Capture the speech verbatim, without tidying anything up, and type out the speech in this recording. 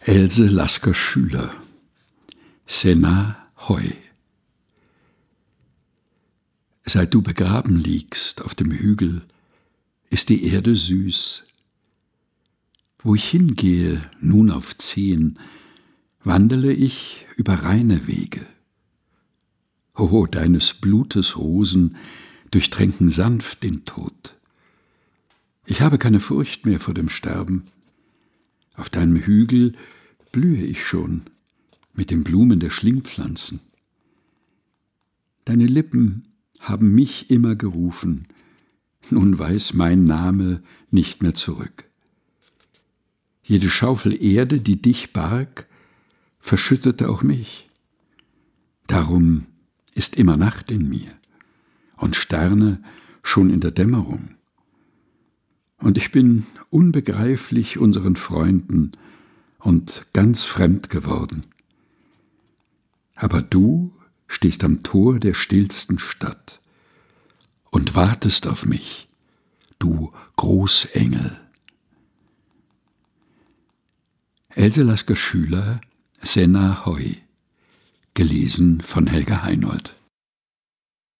Else Lasker-Schüler, Senna Heu. Seit du begraben liegst auf dem Hügel, ist die Erde süß. Wo ich hingehe, nun auf Zehen, wandele ich über reine Wege. O, deines Blutes Rosen durchtränken sanft den Tod. Ich habe keine Furcht mehr vor dem Sterben. Auf deinem Hügel blühe ich schon mit den Blumen der Schlingpflanzen. Deine Lippen haben mich immer gerufen, nun weiß mein Name nicht mehr zurück. Jede Schaufel Erde, die dich barg, verschüttete auch mich. Darum ist immer Nacht in mir und Sterne schon in der Dämmerung. Und ich bin unbegreiflich unseren Freunden und ganz fremd geworden. Aber du stehst am Tor der stillsten Stadt und wartest auf mich, du Großengel. Else Lasker-Schüler, Senna Heu, gelesen von Helga Heinold.